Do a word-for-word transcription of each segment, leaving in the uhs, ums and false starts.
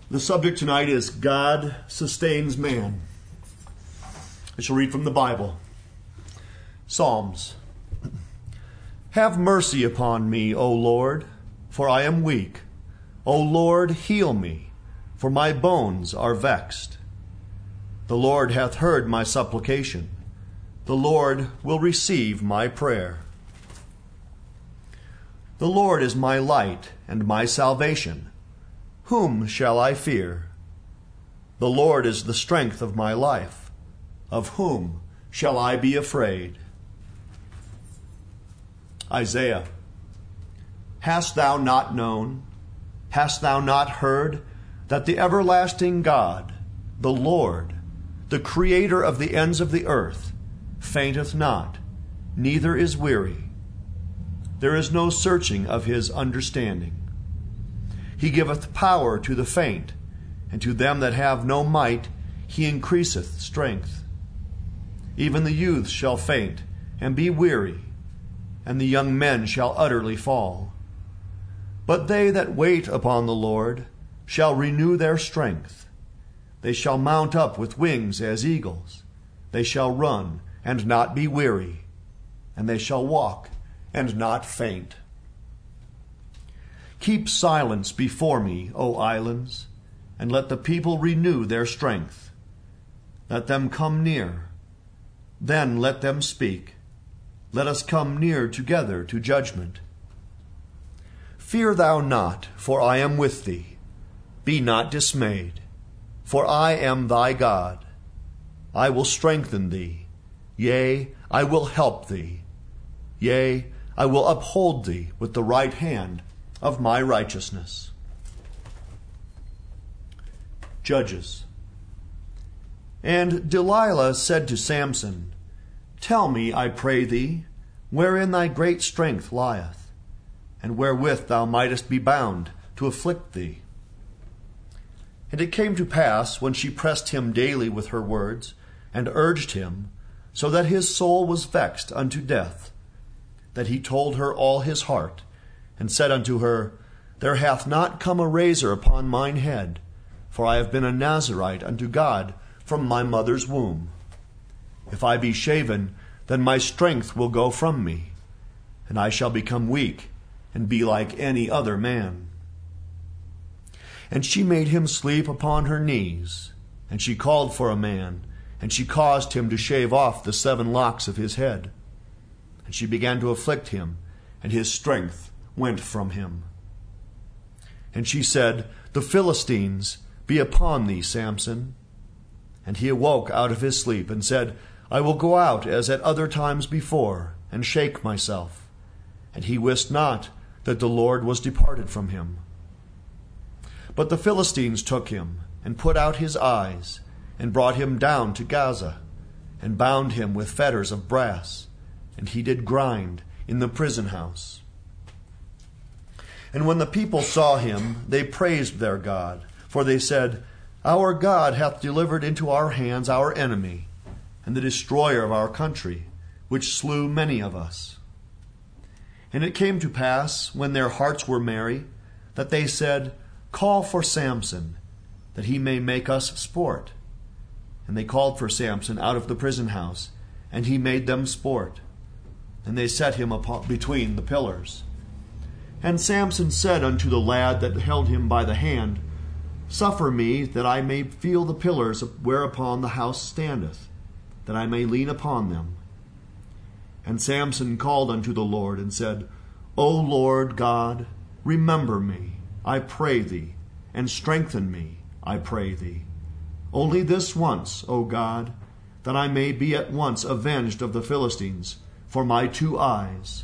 The subject tonight is God sustains man. I shall read from the Bible. Psalms. Have mercy upon me, O Lord, for I am weak. O Lord, heal me, for my bones are vexed. The Lord hath heard my supplication. The Lord will receive my prayer. The Lord is my light and my salvation. Whom shall I fear? The Lord is the strength of my life. Of whom shall I be afraid? Isaiah. Hast thou not known, hast thou not heard, that the everlasting God, the Lord, the Creator of the ends of the earth, fainteth not, neither is weary. There is no searching of his understanding. He giveth power to the faint, and to them that have no might he increaseth strength. Even the youths shall faint, and be weary, and the young men shall utterly fall. But they that wait upon the Lord shall renew their strength. They shall mount up with wings as eagles. They shall run, and not be weary, and they shall walk, and not faint. Keep silence before me, O islands, and let the people renew their strength. Let them come near, then let them speak. Let us come near together to judgment. Fear thou not, for I am with thee. Be not dismayed, for I am thy God. I will strengthen thee, yea, I will help thee. Yea, I will uphold thee with the right hand of my righteousness. Judges. And Delilah said to Samson, Tell me, I pray thee, wherein thy great strength lieth, and wherewith thou mightest be bound to afflict thee. And it came to pass, when she pressed him daily with her words, and urged him, so that his soul was vexed unto death, that he told her all his heart, and said unto her, There hath not come a razor upon mine head, for I have been a Nazarite unto God from my mother's womb. If I be shaven, then my strength will go from me, and I shall become weak, and be like any other man. And she made him sleep upon her knees, and she called for a man, and she caused him to shave off the seven locks of his head. And she began to afflict him, and his strength went from him. And she said, The Philistines be upon thee, Samson. And he awoke out of his sleep, and said, I will go out as at other times before, and shake myself. And he wist not that the Lord was departed from him. But the Philistines took him, and put out his eyes, and brought him down to Gaza, and bound him with fetters of brass, and he did grind in the prison house. And when the people saw him, they praised their God, for they said, Our God hath delivered into our hands our enemy, and the destroyer of our country, which slew many of us. And it came to pass, when their hearts were merry, that they said, Call for Samson, that he may make us sport. And they called for Samson out of the prison house, and he made them sport. And they set him upon, between the pillars. And Samson said unto the lad that held him by the hand, Suffer me that I may feel the pillars whereupon the house standeth, that I may lean upon them. And Samson called unto the Lord, and said, O Lord God, remember me, I pray thee, and strengthen me, I pray thee. Only this once, O God, that I may be at once avenged of the Philistines for my two eyes.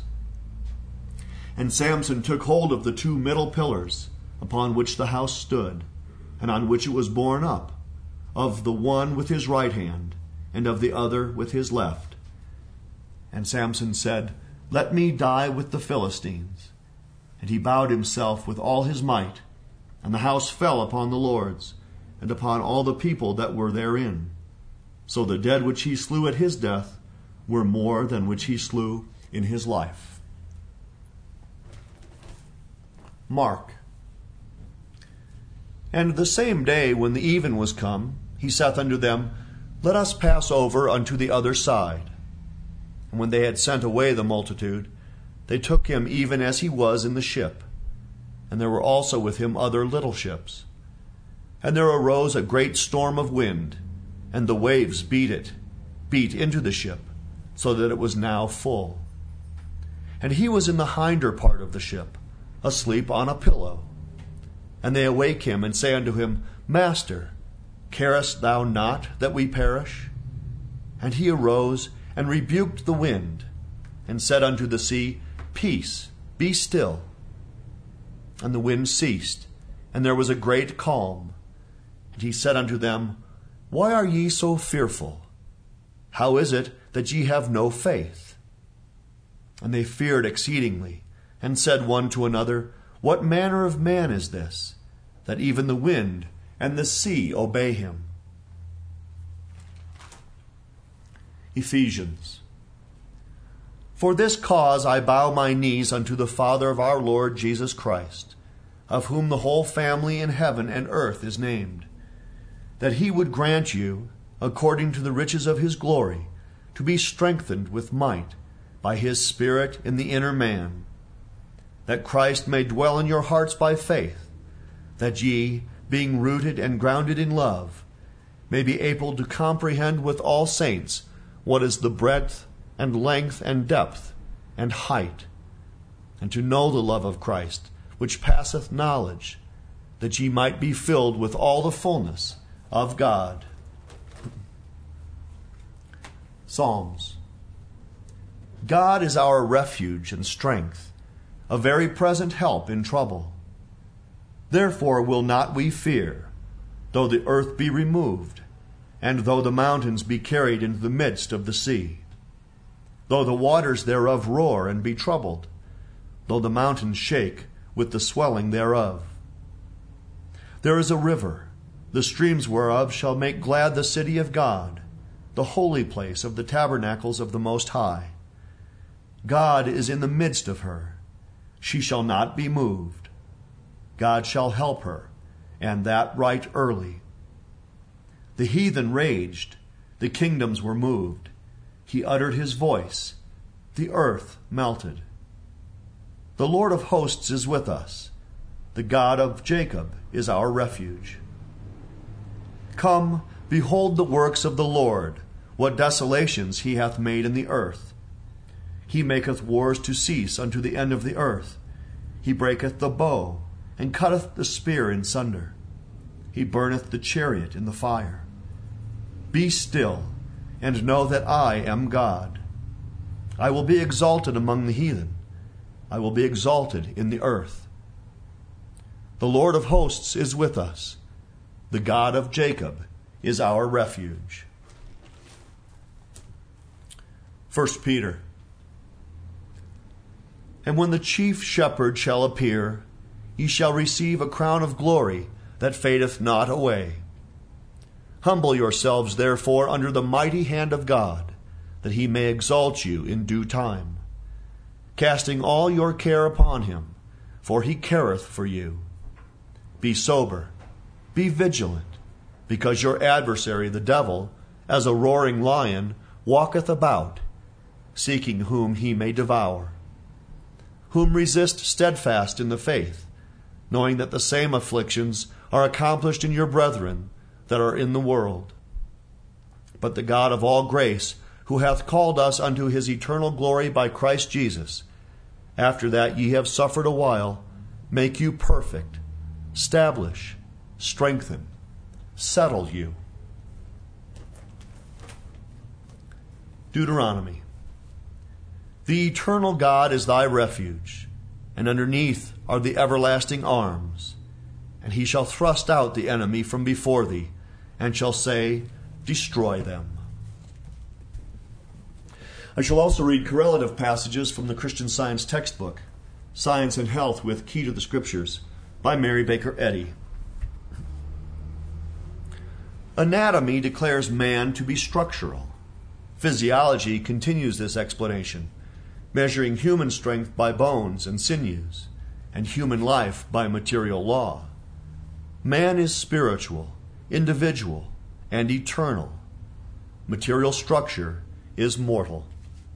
And Samson took hold of the two middle pillars, upon which the house stood, and on which it was borne up, of the one with his right hand, and of the other with his left. And Samson said, Let me die with the Philistines. And he bowed himself with all his might, and the house fell upon the lords, and upon all the people that were therein. So the dead which he slew at his death were more than which he slew in his life. Mark. And the same day when the even was come, he saith unto them, Let us pass over unto the other side. And when they had sent away the multitude, they took him even as he was in the ship. And there were also with him other little ships. And there arose a great storm of wind, and the waves beat it, beat into the ship, so that it was now full. And he was in the hinder part of the ship, asleep on a pillow. And they awake him, and say unto him, Master, carest thou not that we perish? And he arose, and rebuked the wind, and said unto the sea, Peace, be still. And the wind ceased, and there was a great calm. And he said unto them, Why are ye so fearful? How is it that ye have no faith? And they feared exceedingly, and said one to another, What manner of man is this, that even the wind and the sea obey him? Ephesians. For this cause I bow my knees unto the Father of our Lord Jesus Christ, of whom the whole family in heaven and earth is named, that he would grant you, according to the riches of his glory, to be strengthened with might by his Spirit in the inner man, that Christ may dwell in your hearts by faith, that ye, being rooted and grounded in love, may be able to comprehend with all saints what is the breadth and length and depth and height, and to know the love of Christ, which passeth knowledge, that ye might be filled with all the fullness of God. Psalms. God is our refuge and strength, a very present help in trouble. Therefore will not we fear, though the earth be removed, and though the mountains be carried into the midst of the sea, though the waters thereof roar and be troubled, though the mountains shake with the swelling thereof. There is a river, the streams whereof shall make glad the city of God, the holy place of the tabernacles of the Most High. God is in the midst of her. She shall not be moved. God shall help her, and that right early. The heathen raged, the kingdoms were moved. He uttered his voice, the earth melted. The Lord of hosts is with us. The God of Jacob is our refuge. Come, behold the works of the Lord, what desolations he hath made in the earth. He maketh wars to cease unto the end of the earth. He breaketh the bow, and cutteth the spear in sunder. He burneth the chariot in the fire. Be still, and know that I am God. I will be exalted among the heathen. I will be exalted in the earth. The Lord of hosts is with us. The God of Jacob is our refuge. First Peter. And when the chief shepherd shall appear, ye shall receive a crown of glory that fadeth not away. Humble yourselves, therefore, under the mighty hand of God, that he may exalt you in due time, casting all your care upon him, for he careth for you. Be sober, be vigilant, because your adversary the devil, as a roaring lion, walketh about, seeking whom he may devour. Whom resist steadfast in the faith, knowing that the same afflictions are accomplished in your brethren that are in the world. But the God of all grace, who hath called us unto his eternal glory by Christ Jesus, after that ye have suffered a while, make you perfect, establish, strengthen, settle you. Deuteronomy. The eternal God is thy refuge, and underneath are the everlasting arms. And he shall thrust out the enemy from before thee, and shall say, Destroy them. I shall also read correlative passages from the Christian Science textbook, Science and Health with Key to the Scriptures, by Mary Baker Eddy. Anatomy declares man to be structural. Physiology continues this explanation, measuring human strength by bones and sinews, and human life by material law. Man is spiritual, individual, and eternal. Material structure is mortal.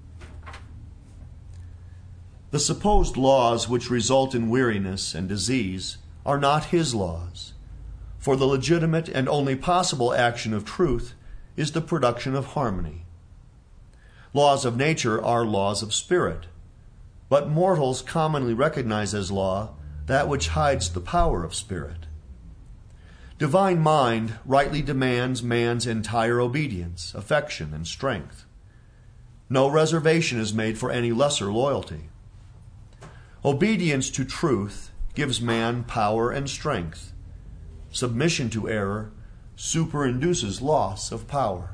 The supposed laws which result in weariness and disease are not his laws, for the legitimate and only possible action of truth is the production of harmony. Laws of nature are laws of spirit, but mortals commonly recognize as law that which hides the power of spirit. Divine mind rightly demands man's entire obedience, affection, and strength. No reservation is made for any lesser loyalty. Obedience to truth gives man power and strength. Submission to error superinduces loss of power.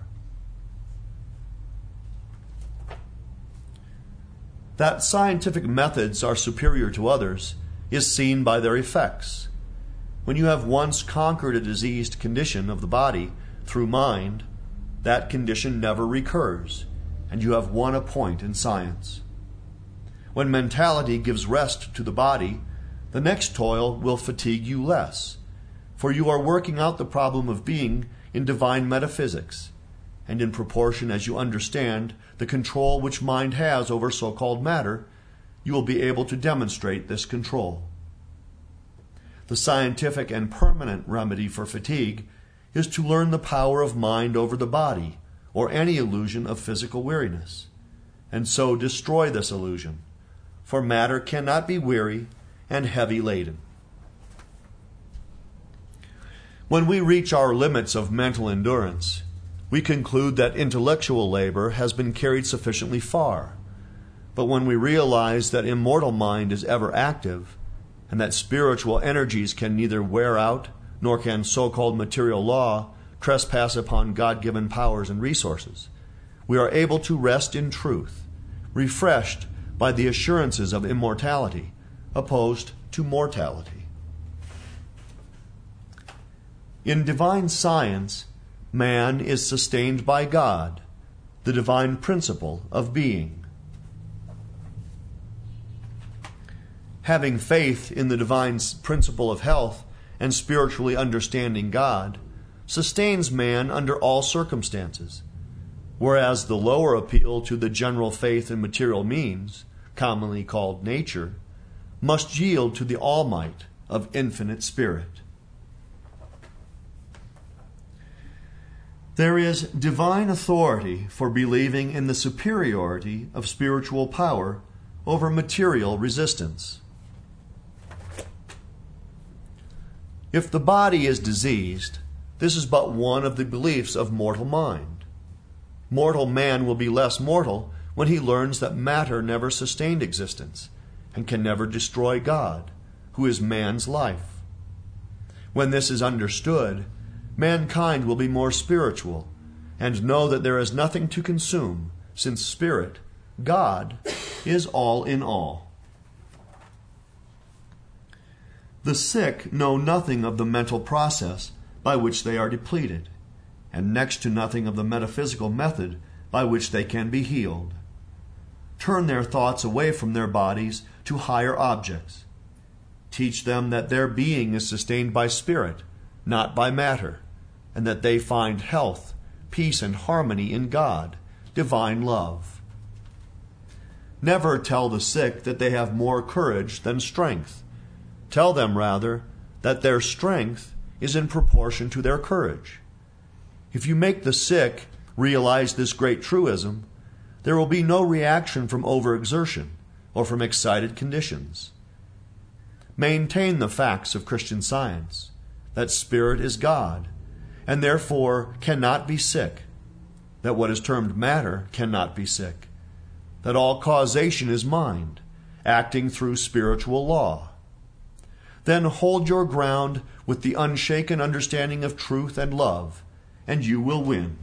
That scientific methods are superior to others is seen by their effects. When you have once conquered a diseased condition of the body through mind, that condition never recurs, and you have won a point in science. When mentality gives rest to the body, the next toil will fatigue you less, for you are working out the problem of being in divine metaphysics, and in proportion as you understand the control which mind has over so-called matter, you will be able to demonstrate this control. The scientific and permanent remedy for fatigue is to learn the power of mind over the body, or any illusion of physical weariness, and so destroy this illusion, for matter cannot be weary and heavy laden. When we reach our limits of mental endurance, we conclude that intellectual labor has been carried sufficiently far. But when we realize that immortal mind is ever active, and that spiritual energies can neither wear out, nor can so-called material law trespass upon God-given powers and resources, we are able to rest in truth, refreshed by the assurances of immortality, opposed to mortality. In divine science, man is sustained by God, the divine principle of being. Having faith in the divine principle of health and spiritually understanding God sustains man under all circumstances, whereas the lower appeal to the general faith in material means, commonly called nature, must yield to the all-might of infinite spirit. There is divine authority for believing in the superiority of spiritual power over material resistance. If the body is diseased, this is but one of the beliefs of mortal mind. Mortal man will be less mortal when he learns that matter never sustained existence and can never destroy God, who is man's life. When this is understood, mankind will be more spiritual and know that there is nothing to consume, since spirit, God, is all in all. The sick know nothing of the mental process by which they are depleted, and next to nothing of the metaphysical method by which they can be healed. Turn their thoughts away from their bodies to higher objects. Teach them that their being is sustained by spirit, not by matter, and that they find health, peace, and harmony in God, divine love. Never tell the sick that they have more courage than strength. Tell them, rather, that their strength is in proportion to their courage. If you make the sick realize this great truism, there will be no reaction from overexertion or from excited conditions. Maintain the facts of Christian science, that spirit is God, and therefore cannot be sick, that what is termed matter cannot be sick, that all causation is mind, acting through spiritual law. Then hold your ground with the unshaken understanding of truth and love, and you will win.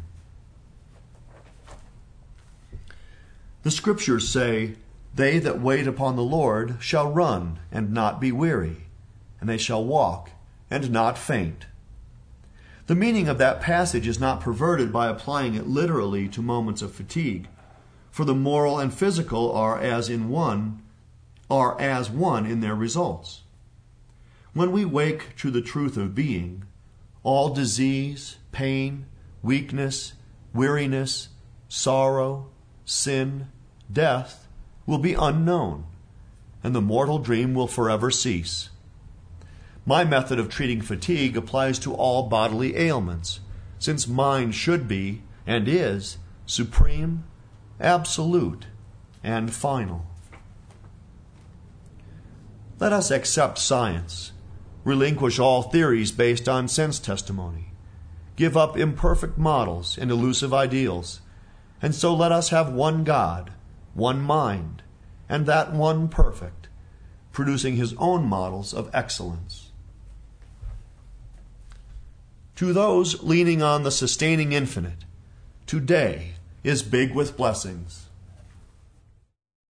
The Scriptures say, "They that wait upon the Lord shall run and not be weary, and they shall walk and not faint." The meaning of that passage is not perverted by applying it literally to moments of fatigue, for the moral and physical are as in one, are as one in their results. When we wake to the truth of being, all disease, pain, weakness, weariness, sorrow, sin, death will be unknown, and the mortal dream will forever cease. My method of treating fatigue applies to all bodily ailments, since mind should be, and is, supreme, absolute, and final. Let us accept science, relinquish all theories based on sense testimony, give up imperfect models and elusive ideals, and so let us have one God, one mind, and that one perfect, producing his own models of excellence. To those leaning on the sustaining infinite, today is big with blessings.